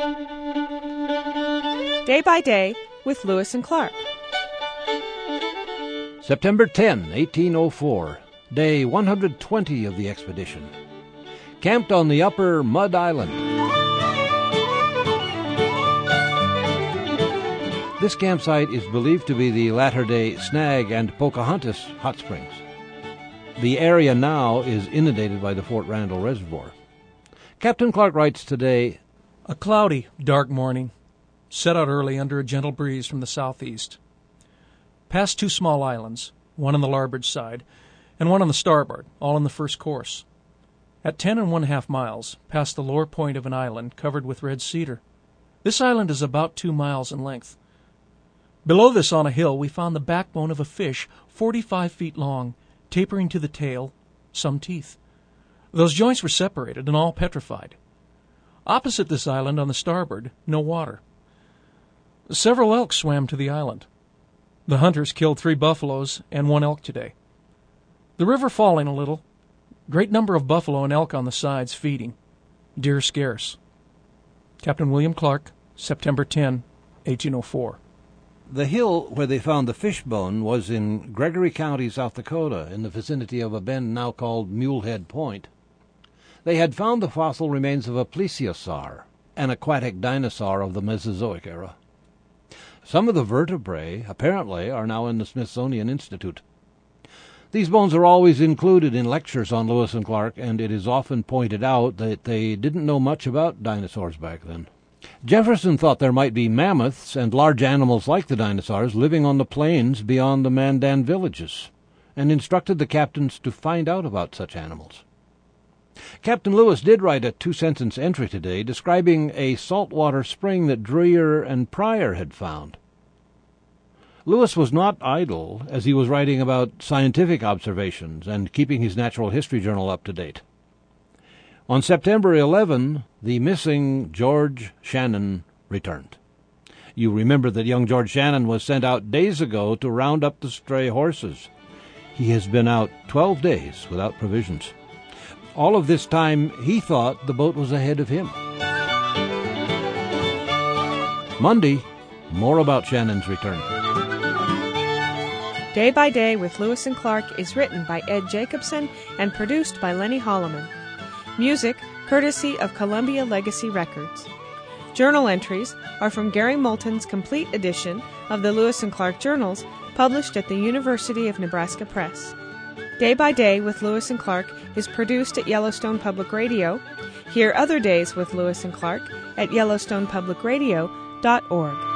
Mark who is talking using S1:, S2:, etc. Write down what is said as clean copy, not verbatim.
S1: Day by Day with Lewis and Clark.
S2: September 10, 1804, day 120 of the expedition. Camped on the upper Mud Island. This campsite is believed to be the latter-day Snag and Pocahontas hot springs. The area now is inundated by the Fort Randall Reservoir. Captain Clark writes today,
S3: "A cloudy, dark morning. Set out early under a gentle breeze from the southeast. Passed 2 small islands, one on the larboard side and one on the starboard, all in the first course. At 10 1/2 miles, passed the lower point of an island covered with red cedar. This island is about 2 miles in length. Below this on a hill we found the backbone of a fish 45 feet long, tapering to the tail, some teeth. Those joints were separated and all petrified. Opposite this island on the starboard, no water. Several elk swam to the island. The hunters killed 3 buffaloes and 1 elk today. The river falling a little. Great number of buffalo and elk on the sides feeding. Deer scarce." Captain William Clark, September 10, 1804.
S2: The hill where they found the fish bone was in Gregory County, South Dakota, in the vicinity of a bend now called Mulehead Point. They had found the fossil remains of a plesiosaur, an aquatic dinosaur of the Mesozoic era. Some of the vertebrae, apparently, are now in the Smithsonian Institute. These bones are always included in lectures on Lewis and Clark, and it is often pointed out that they didn't know much about dinosaurs back then. Jefferson thought there might be mammoths and large animals like the dinosaurs living on the plains beyond the Mandan villages, and instructed the captains to find out about such animals. Captain Lewis did write a 2-sentence entry today describing a saltwater spring that Dreyer and Pryor had found. Lewis was not idle, as he was writing about scientific observations and keeping his natural history journal up to date. On September 11, the missing George Shannon returned. You remember that young George Shannon was sent out days ago to round up the stray horses. He has been out 12 days without provisions. All of this time, he thought the boat was ahead of him. Monday, more about Shannon's return.
S1: Day by Day with Lewis and Clark is written by Ed Jacobson and produced by Lenny Holloman. Music courtesy of Columbia Legacy Records. Journal entries are from Gary Moulton's complete edition of the Lewis and Clark Journals, published at the University of Nebraska Press. Day by Day with Lewis and Clark is produced at Yellowstone Public Radio. Hear other days with Lewis and Clark at yellowstonepublicradio.org.